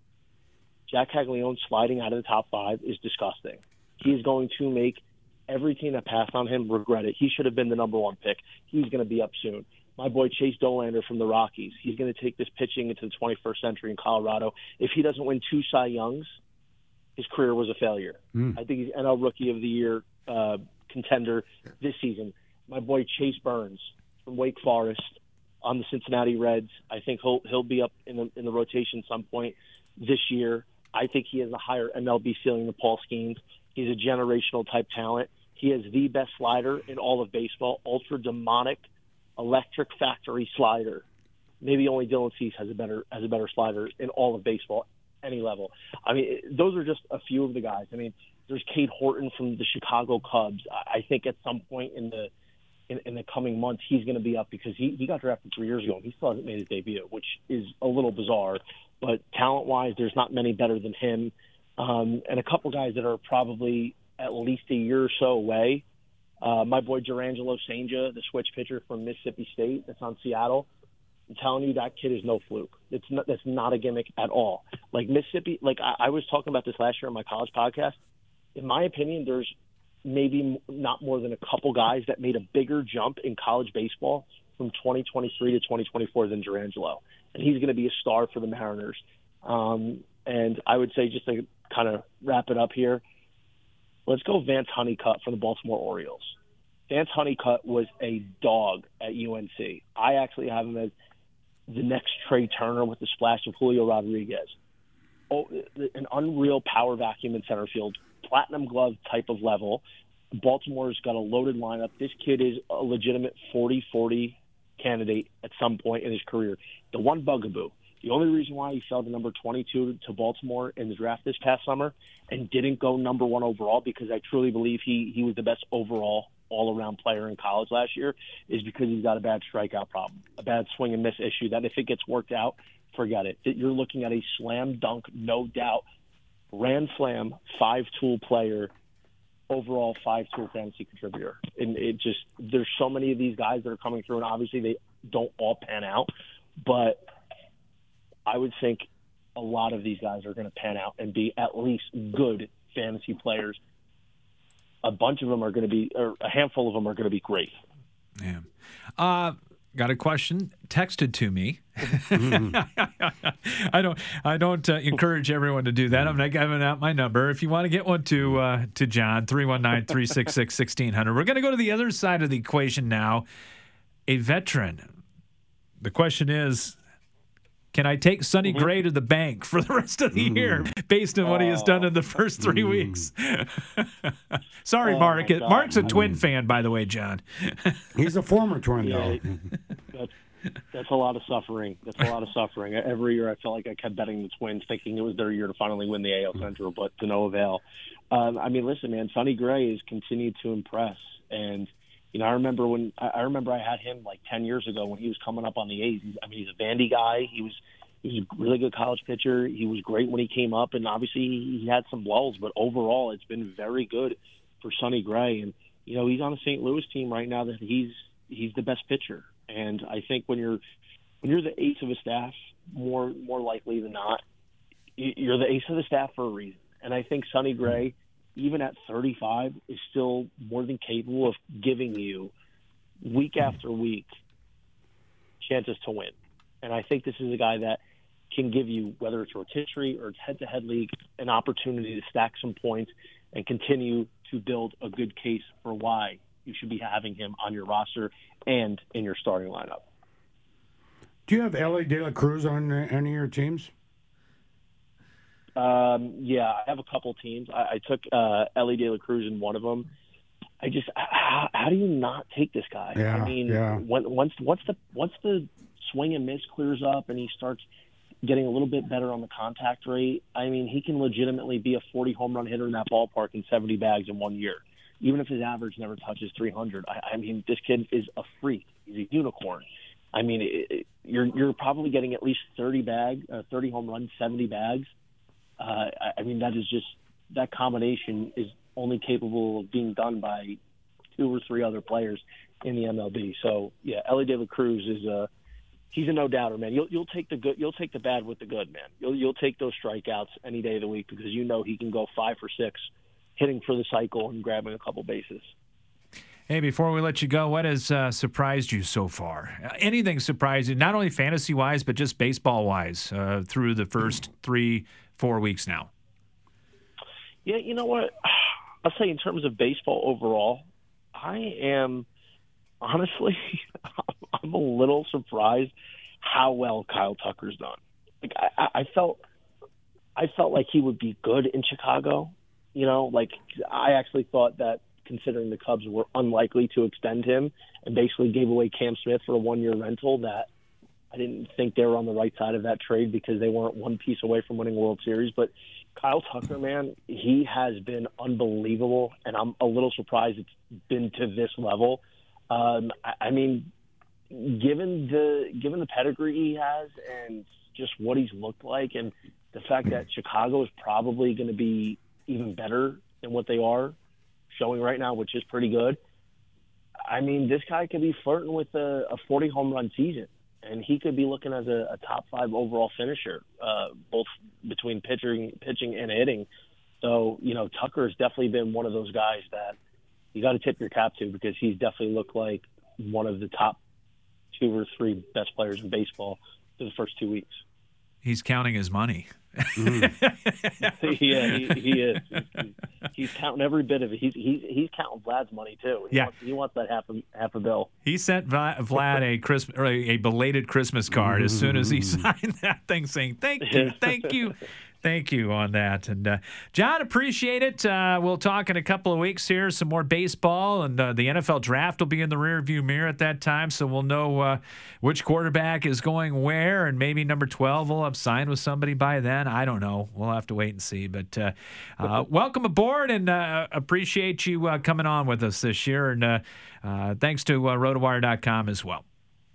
Jack Caglione sliding out of the top five is disgusting. He is going to make every team that passed on him regret it. He should have been the number one pick. He's going to be up soon. My boy Chase Dolander from the Rockies. He's going to take this pitching into the twenty-first century in Colorado. If he doesn't win two Cy Youngs, his career was a failure. Mm. I think he's N L Rookie of the Year uh, contender this season. My boy Chase Burns from Wake Forest on the Cincinnati Reds. I think he'll he'll be up in the in the rotation some point this year. I think he has a higher M L B ceiling than Paul Skeens. He's a generational type talent. He has the best slider in all of baseball, ultra demonic, electric factory slider. Maybe only Dylan Cease has a better has a better slider in all of baseball, any level. I mean, those are just a few of the guys. I mean, there's Cade Horton from the Chicago Cubs. I think at some point in the in, in the coming months, he's going to be up because he, he got drafted three years ago and he still hasn't made his debut, which is a little bizarre. But talent-wise, there's not many better than him. Um, and a couple guys that are probably at least a year or so away. Uh, my boy Gerangelo Sanger, the switch pitcher from Mississippi State that's on Seattle. I'm telling you, that kid is no fluke. It's not, that's not a gimmick at all. Like Mississippi, like I, I was talking about this last year on my college podcast. In my opinion, there's maybe not more than a couple guys that made a bigger jump in college baseball from twenty twenty-three to twenty twenty-four than Gerangelo. And he's going to be a star for the Mariners. Um, and I would say, just to kind of wrap it up here, let's go Vance Honeycutt from the Baltimore Orioles. Vance Honeycutt was a dog at U N C. I actually have him as the next Trey Turner with the splash of Julio Rodriguez. Oh, an unreal power vacuum in center field, platinum glove type of level. Baltimore's got a loaded lineup. This kid is a legitimate forty forty candidate at some point in his career. The one bugaboo, the only reason why he fell to number twenty-two to Baltimore in the draft this past summer and didn't go number one overall, because I truly believe he, he was the best overall all-around player in college last year, is because he's got a bad strikeout problem, a bad swing and miss issue that if it gets worked out, forget it. You're looking at a slam dunk, no doubt, Ran Flam, five-tool player, overall five-tool fantasy contributor. And it just, there's so many of these guys that are coming through, and obviously they don't all pan out, but I would think a lot of these guys are going to pan out and be at least good fantasy players. A bunch of them are going to be, or a handful of them are going to be great. Yeah. Uh, got a question texted to me. I don't. I don't uh, encourage everyone to do that. I'm not giving out my number. If you want to get one to uh, to John, three one nine, three six six, one six zero zero. We're going to go to the other side of the equation now. A veteran. The question is, can I take Sonny mm-hmm. Gray to the bank for the rest of the mm. year based on what oh. he has done in the first three mm. weeks? Sorry, oh Mark. Mark's a Twin fan, by the way, John. He's a former Twin, yeah, though. That's, that's a lot of suffering. That's a lot of suffering. Every year I felt like I kept betting the Twins, thinking it was their year to finally win the A L Central, but to no avail. Um, I mean, listen, man, Sonny Gray has continued to impress. And, you know, I remember when I remember I had him like ten years ago when he was coming up on the A's. He's, I mean, he's a Vandy guy. He was he was a really good college pitcher. He was great when he came up, and obviously he had some lulls, but overall it's been very good for Sonny Gray. And, you know, he's on a Saint Louis team right now that he's he's the best pitcher. And I think when you're when you're the ace of a staff, more more likely than not, you're the ace of the staff for a reason. And I think Sonny Gray, even at thirty-five, is still more than capable of giving you week after week chances to win. And I think this is a guy that can give you, whether it's rotisserie or it's head-to-head league, an opportunity to stack some points and continue to build a good case for why you should be having him on your roster and in your starting lineup. Do you have Ellie De La Cruz on uh, any of your teams? Um, yeah, I have a couple teams. I, I took uh, Ellie De La Cruz in one of them. I just, how, how do you not take this guy? Yeah, I mean, yeah. when, once once the once the swing and miss clears up and he starts getting a little bit better on the contact rate, I mean, he can legitimately be a forty home run hitter in that ballpark and seventy bags in one year, even if his average never touches three hundred. I, I mean, this kid is a freak. He's a unicorn. I mean, it, it, you're you're probably getting at least thirty bag, uh, thirty home runs, seventy bags. Uh, I, I mean, that is just that combination is only capable of being done by two or three other players in the M L B. So yeah, Ellie De La Cruz is a he's a no doubter, man. You'll you'll take the good, you'll take the bad with the good, man. You'll you'll take those strikeouts any day of the week because you know he can go five for six, hitting for the cycle and grabbing a couple bases. Hey, before we let you go, what has uh, surprised you so far? Uh, anything surprised you, not only fantasy-wise, but just baseball-wise uh, through the first three, four weeks now? Yeah, you know what? I'll say in terms of baseball overall, I am honestly, I'm a little surprised how well Kyle Tucker's done. Like I, I felt, I felt like he would be good in Chicago. You know, like I actually thought that considering the Cubs were unlikely to extend him and basically gave away Cam Smith for a one-year rental, that I didn't think they were on the right side of that trade because they weren't one piece away from winning World Series. But Kyle Tucker, man, he has been unbelievable, and I'm a little surprised it's been to this level. Um, I, I mean, given the given the pedigree he has and just what he's looked like, and the fact that Chicago is probably going to be even better than what they are showing right now, which is pretty good. I mean, this guy could be flirting with a, a forty home run season, and he could be looking as a, a top five overall finisher, uh, both between pitching, pitching and hitting. So, you know, Tucker has definitely been one of those guys that you got to tip your cap to because he's definitely looked like one of the top two or three best players in baseball for the first two weeks. He's counting his money. Mm. yeah, he, he is. He's, he's counting every bit of it. He's he's he's counting Vlad's money too. He Yeah, wants, he wants that half a half a bill. He sent Vlad a Christmas or a belated Christmas card as soon as he signed that thing, saying thank you, thank you. Thank you on that. And, uh, John, appreciate it. Uh, we'll talk in a couple of weeks here, some more baseball, and uh, the N F L draft will be in the rearview mirror at that time, so we'll know uh, which quarterback is going where, and maybe number twelve will have signed with somebody by then. I don't know. We'll have to wait and see. But uh, uh, welcome aboard, and uh, appreciate you uh, coming on with us this year. And uh, uh, thanks to uh, rotowire dot com as well.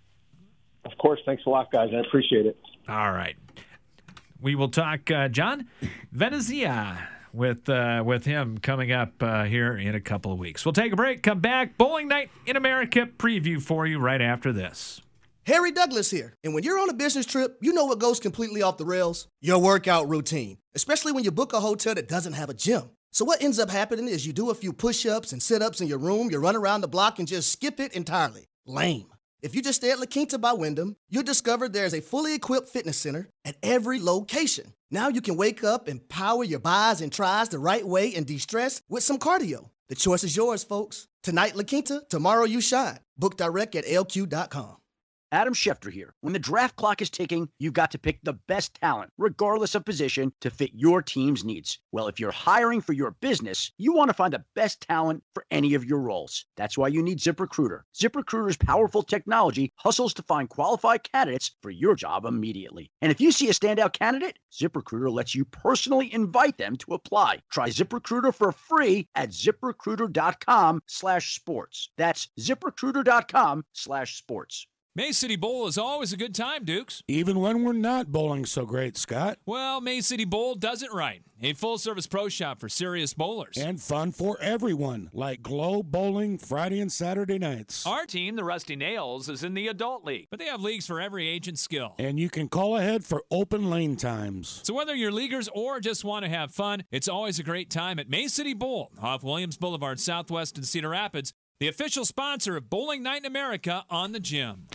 Of course. Thanks a lot, guys. I appreciate it. All right. We will talk uh, John Venezia with uh, with him coming up uh, here in a couple of weeks. We'll take a break, come back. Bowling Night in America preview for you right after this. Harry Douglas here. And when you're on a business trip, you know what goes completely off the rails? Your workout routine, especially when you book a hotel that doesn't have a gym. So what ends up happening is you do a few push-ups and sit-ups in your room, you run around the block and just skip it entirely. Lame. If you just stay at La Quinta by Wyndham, you'll discover there's a fully equipped fitness center at every location. Now you can wake up and power your bis and tris the right way and de-stress with some cardio. The choice is yours, folks. Tonight, La Quinta, tomorrow you shine. Book direct at L Q dot com. Adam Schefter here. When the draft clock is ticking, you've got to pick the best talent, regardless of position, to fit your team's needs. Well, if you're hiring for your business, you want to find the best talent for any of your roles. That's why you need ZipRecruiter. ZipRecruiter's powerful technology hustles to find qualified candidates for your job immediately. And if you see a standout candidate, ZipRecruiter lets you personally invite them to apply. Try ZipRecruiter for free at ZipRecruiter.com slash sports. That's ZipRecruiter.com slash sports. May City Bowl is always a good time, Dukes. Even when we're not bowling so great, Scott. Well, May City Bowl does it right. A full-service pro shop for serious bowlers. And fun for everyone, like Glow Bowling Friday and Saturday nights. Our team, the Rusty Nails, is in the adult league. But they have leagues for every age and skill. And you can call ahead for open lane times. So whether you're leaguers or just want to have fun, it's always a great time at May City Bowl off Williams Boulevard Southwest in Cedar Rapids, the official sponsor of Bowling Night in America on the Gym.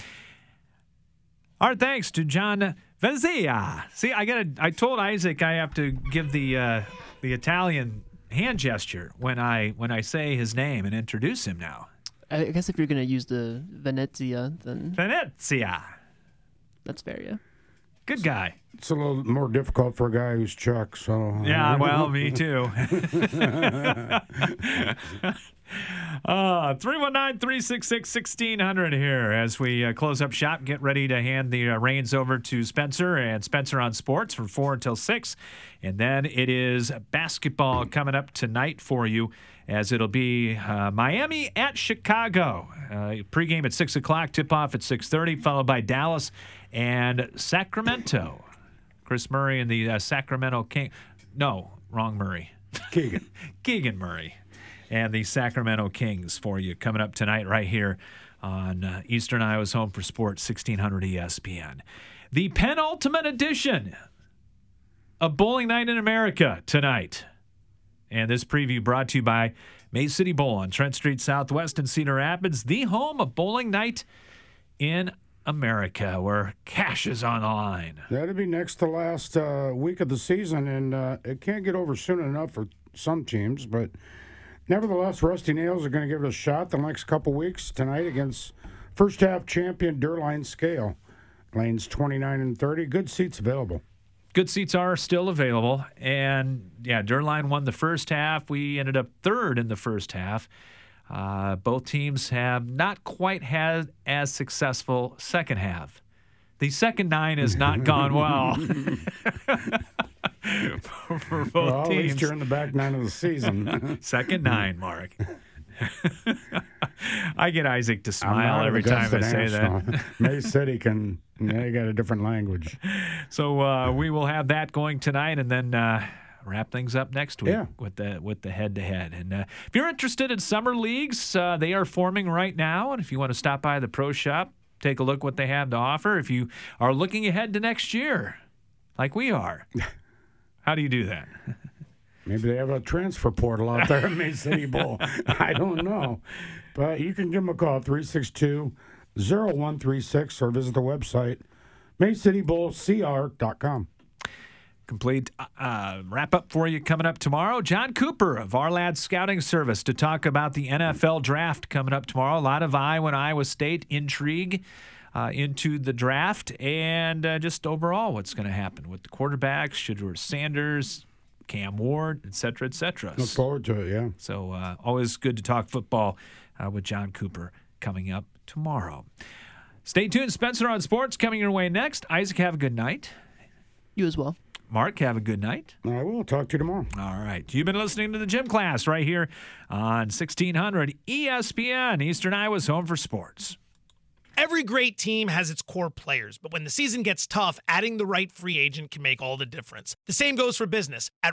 Our thanks to John Venezia. See, I got I told Isaac I have to give the uh, the Italian hand gesture when I when I say his name and introduce him now. I guess if you're going to use the Venezia, then Venezia. That's fair, yeah. Good guy. It's a little more difficult for a guy who's Czech, so. Yeah, well, me too. uh, three one nine, three six six, one six zero zero here as we uh, close up shop. Get ready to hand the uh, reins over to Spencer and Spencer on Sports from four until six. And then it is basketball coming up tonight for you, as it'll be uh, Miami at Chicago. Uh, pregame at six o'clock, tip-off at six thirty, followed by Dallas and Sacramento. Chris Murray and the uh, Sacramento King. No, wrong Murray. Keegan. Keegan Murray and the Sacramento Kings for you coming up tonight right here on uh, Eastern Iowa's Home for Sports, sixteen hundred E S P N. The penultimate edition of Bowling Night in America tonight. And this preview brought to you by May City Bowl on Trent Street Southwest in Cedar Rapids, the home of Bowling Night in America, where cash is on the line. That'll be next to last uh, week of the season, and uh, it can't get over soon enough for some teams. But nevertheless, Rusty Nails are going to give it a shot the next couple weeks tonight against first half champion Derline Scale. Lanes twenty-nine and thirty. Good seats available. Good seats are still available. And, yeah, Derline won the first half. We ended up third in the first half. Uh, both teams have not quite had as successful second half. The second nine has not gone well for, for both well, teams. At least you're in the back nine of the season. Second nine, Mark. I get Isaac to smile I'm not every time I say National. that. May City can, they got a different language. So uh, we will have that going tonight, and then uh, wrap things up next week yeah. with the with the head-to-head. And uh, if you're interested in summer leagues, uh, they are forming right now. And if you want to stop by the Pro Shop, take a look what they have to offer. If you are looking ahead to next year, like we are, how do you do that? Maybe they have a transfer portal out there at May City Bowl. I don't know. But you can give them a call, three six two, zero one three six, or visit the website, may city bowl c r dot com. Complete uh, wrap-up for you coming up tomorrow. John Cooper of Our Lads Scouting Service to talk about the N F L draft coming up tomorrow. A lot of Iowa and Iowa State intrigue uh, into the draft, and uh, just overall what's going to happen with the quarterbacks, Shedeur Sanders, Cam Ward, et cetera, et cetera. Look forward to it, yeah. So uh, always good to talk football uh, with John Cooper coming up tomorrow. Stay tuned. Spencer on Sports coming your way next. Isaac, have a good night. You as well. Mark, have a good night. I will talk to you tomorrow. All right. You've been listening to the Gym Class right here on sixteen hundred E S P N, Eastern Iowa's Home for Sports. Every great team has its core players, but when the season gets tough, adding the right free agent can make all the difference. The same goes for business. At